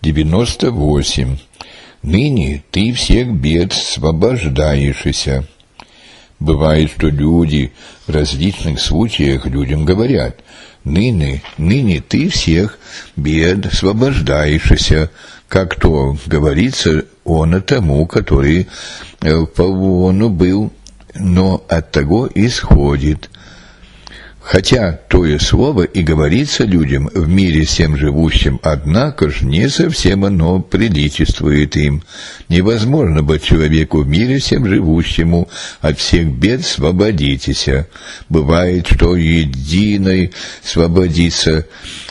98. Ныне ты всех бед освобождаешься. Бывает, что люди в различных случаях людям говорят: ныне ты всех бед освобождаешься, как то говорится он тому, который по вону был, но от того исходит. Хотя тое слово и говорится людям в мире всем живущим, однако ж не совсем оно приличествует им. Невозможно быть человеку в мире всем живущему от всех бед освободитеся. Бывает, что единой освободится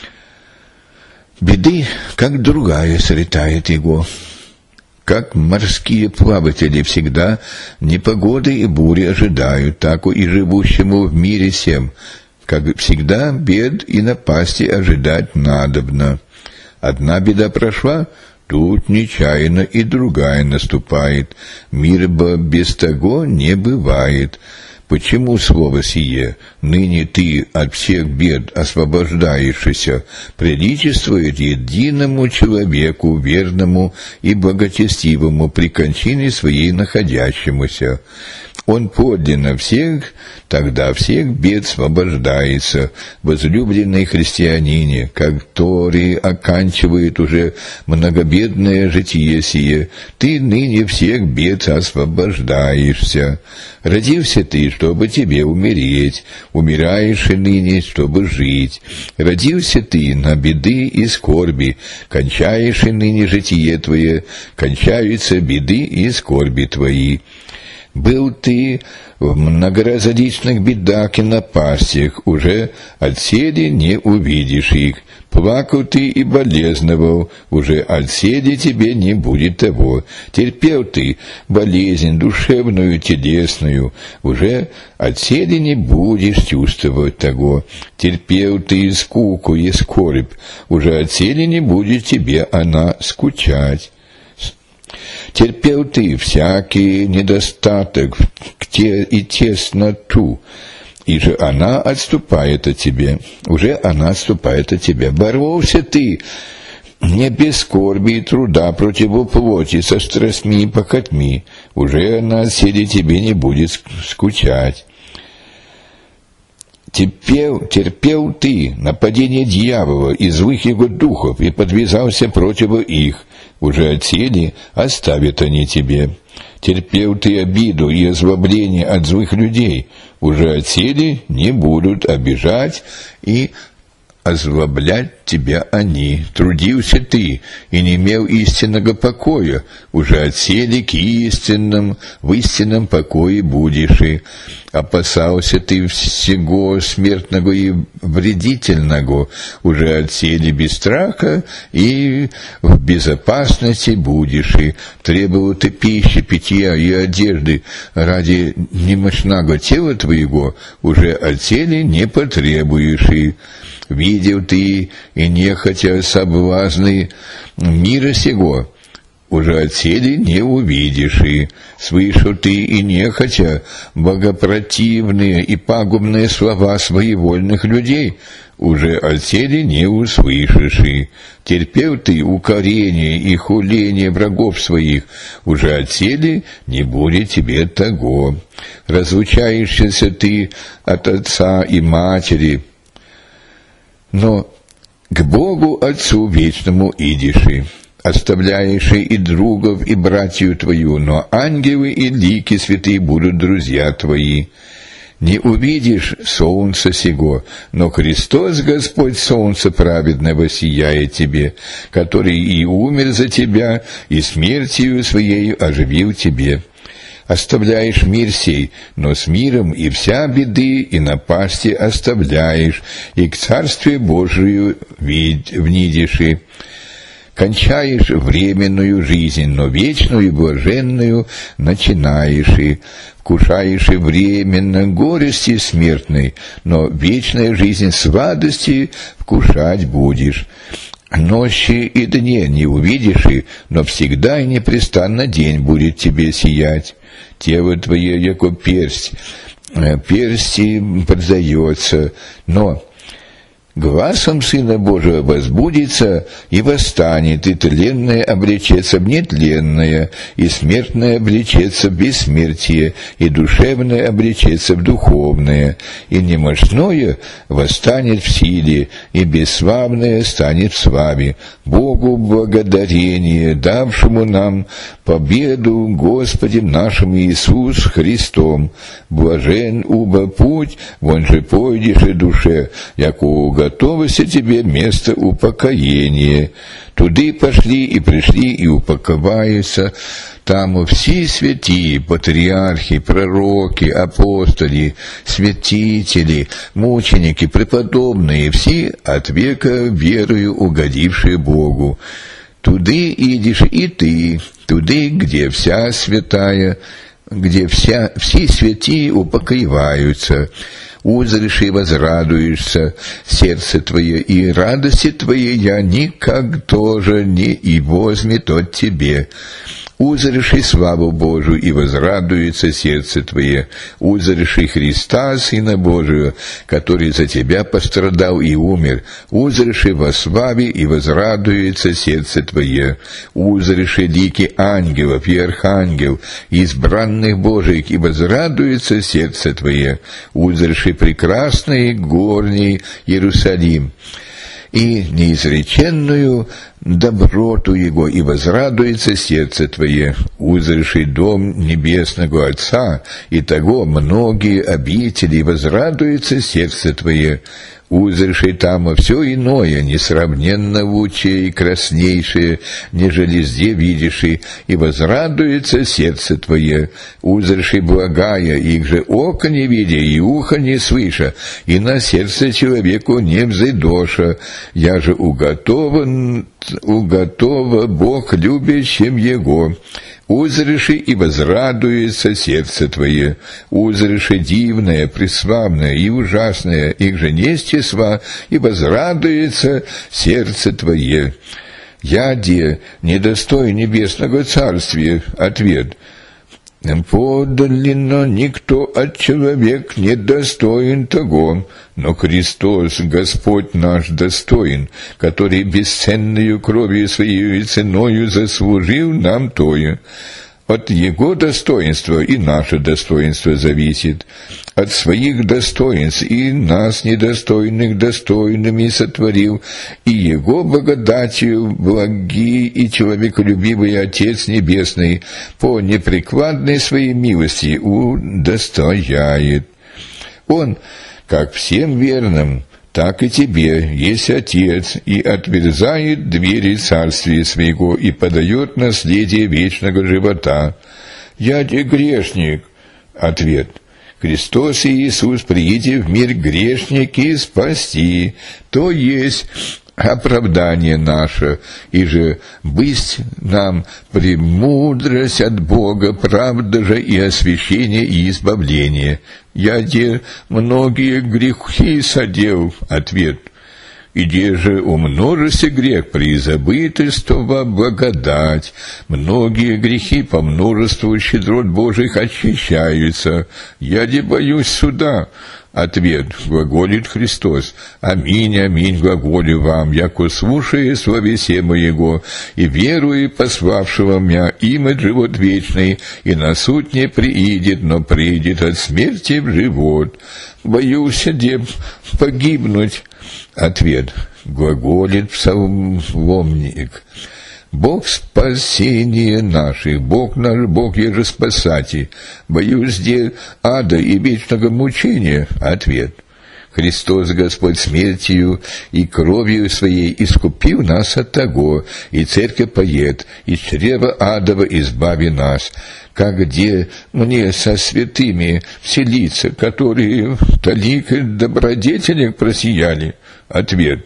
беды, как другая сретает его. Как морские плаватели всегда непогоды и бури ожидают, так и живущему в мире всем, как всегда бед и напасти ожидать надобно. Одна беда прошла, тут нечаянно и другая наступает. Мир бы без того не бывает. Почему слово сие «ныне ты от всех бед освобождаешься» приличествует единому человеку, верному и благочестивому при кончине своей находящемуся? Он подлинно тогда всех бед освобождается, возлюбленный христианине, который оканчивает уже многобедное житие сие, ты ныне всех бед освобождаешься. Родился ты, чтобы тебе умереть, умираешь и ныне, чтобы жить. Родился ты на беды и скорби, кончаешь и ныне житие твое, кончаются беды и скорби твои. Был ты в многоразличных бедах и напастях, уже отседи не увидишь их. Плакал ты и болезновал, уже отседи тебе не будет того. Терпел ты болезнь душевную, телесную, уже отседи не будешь чувствовать того. Терпел ты скуку и скорбь, уже отседи не будет тебе она скучать. Терпел ты всякий недостаток и тесноту, и же она отступает от тебя, уже она отступает от тебя. Боролся ты не без скорби и труда против плоти со страстьми и похотьми, уже она отседи тебе не будет скучать. Терпел ты нападение дьявола и злых его духов и подвязался против их, уже отседи оставят они тебе. Терпел ты обиду и озлобление от злых людей, уже отседи не будут обижать и озлоблять тебя они. Трудился ты и не имел истинного покоя, уже отседи к в истинном покое будешь и. Опасался ты всего смертного и вредительного, уже отседи без страха и в безопасности будешь и. Требовал ты пищи, питья и одежды ради немощного тела твоего, уже отседи не потребуешь и. Видел ты и нехотя соблазны мира сего, уже отседи не увидишь и. Слышал ты и нехотя богопротивные и пагубные слова своевольных людей, уже отседи не услышишь и. Терпел ты укорение и хуление врагов своих, уже отседи не будет тебе того. Разлучаешься ты от отца и матери, но к Богу Отцу Вечному идешь и. Оставляешь и другов, и братью твою, но ангелы и лики святые будут друзья твои. Не увидишь солнца сего, но Христос, Господь, солнце праведного, сияет тебе, который и умер за тебя, и смертью своею оживил тебе. Оставляешь мир сей, но с миром и вся беды, и напасти оставляешь, и к Царствию Божию внидишь и. Кончаешь временную жизнь, но вечную и блаженную начинаешь и. Вкушаешь и временно горести смертной, но вечная жизнь сладости вкушать будешь. Ночи и дни не увидишь и, но всегда и непрестанно день будет тебе сиять. Тело твое, яко персть, персти продается, но Гласом Сына Божия возбудится и восстанет, и тленное обречется в нетленное, и смертное обречется в бессмертие, и душевное обречется в духовное, и немощное восстанет в силе, и бесславное станет в славе. Богу благодарение, давшему нам победу Господем нашим Иисус Христом. Блажен убо путь, вон же пойдешь и душе, яко готовося тебе место упокоения. Туды пошли и пришли и упаковаются. Там все святые, патриархи, пророки, апостоли, святители, мученики, преподобные, все от века верою угодившие Богу. Туды идешь и ты, туды, где вся святая, где все святые упокоиваются. Узришь и возрадуешься, сердце твое, и радости твоей я никак тоже не и возьмет от тебе. Узришь и славу Божию, и возрадуется сердце твое. Узришь и Христа, Сына Божию, который за тебя пострадал и умер. Узришь и во славе, и возрадуется сердце твое. Узришь и лики ангелов и архангел, избранных Божиих, и возрадуется сердце твое. Узришь и прекрасный горний Иерусалим, и неизреченную доброту Его, и возрадуется сердце твое. Узришь и дом небесного Отца, и того многие обители, и возрадуется сердце твое. Узришь и там все иное, несравненно лучшее и краснейшее, нежели зде видишь, и возрадуется сердце твое. Узришь и благая, их же око не видя, и ухо не слыша, и на сердце человеку не взойдоша. Я же уготова Бог любящим Его. Узришь и возрадуется сердце твое. Узришь и дивное, преславное и ужасное, их же нестесва, и возрадуется сердце твое. Яде недостой небесного царствия. Ответ. Подлинно никто от человек не достоин того, но Христос, Господь наш, достоин, который бесценною кровью своей и ценою заслужил нам тое. От Его достоинства и наше достоинство зависит. От своих достоинств и нас, недостойных, достойными сотворил, и Его благодатью благий и человеколюбивый Отец Небесный по непрекладной своей милости удостояет. Он, как всем верным, так и тебе есть Отец, и отверзает двери царствия своего, и подает наследие вечного живота. Я те грешник. Ответ. Христос и Иисус прииди в мир грешники спасти, то есть оправдание наше, и же быть нам премудрость от Бога, правда же и освящение и избавление. Я де многие грехи содел. Ответ. Иде же умножися грех, призабытельство благодать. Многие грехи по множеству щедрот Божьих очищаются. Я не боюсь суда. Ответ. Глаголит Христос. Аминь, аминь, глаголю вам, яко слушая словесе моего, и веруя пославшего меня, имя живот вечный, и на суд не приидет, но придет от смерти в живот. Боюсь, де погибнуть. Ответ. Глаголит псалмовник. Бог спасения наших, Бог наш, Бог еже спасати. Боюсь де ада и вечного мучения. Ответ. Христос Господь смертью и кровью своей искупил нас от того, и церковь поет, и чрева адова избави нас. Как где мне со святыми вселиться, которые в толикой добродетелях просияли? Ответ.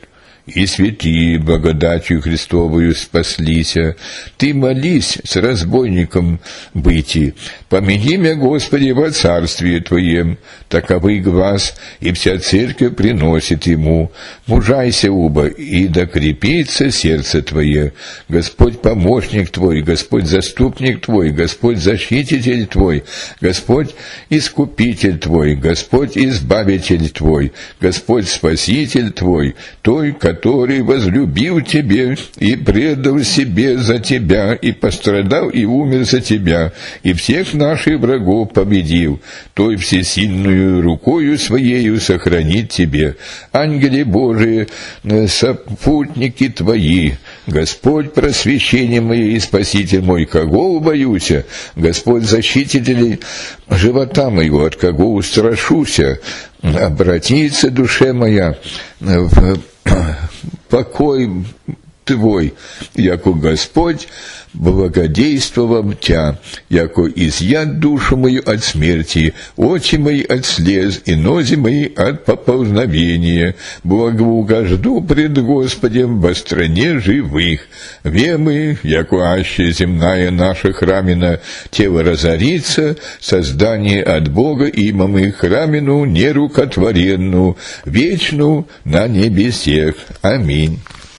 и святые благодатью Христовою спаслися. Ты молись с разбойником быти, помяни меня, Господи, во царствие Твоем, таковый глаз, и вся церковь приносит ему. Мужайся оба, и докрепится сердце Твое. Господь помощник Твой, Господь заступник Твой, Господь защититель Твой, Господь искупитель Твой, Господь избавитель Твой, Господь спаситель Твой, Той, который возлюбил Тебе и предал себе за Тебя, и пострадал и умер за Тебя, и всех наших врагов победил, Той всесильную рукою Своею сохранит Тебе. Ангели Божии, сопутники Твои, Господь просвещение мое и Спаситель мой, кого убоюся, Господь защититель живота моего, от кого устрашуся, обратится душе моя в покой Твой, яко Господь благодействовал Тя, яко изъят душу мою от смерти, очи мои от слез, и нози мои от поползновения. Благоугожду пред Господем во стране живых. Вемы, яко аще земная наша храмина, тело разорится, создание от Бога имамы храмину нерукотворенну, вечну на небесех. Аминь.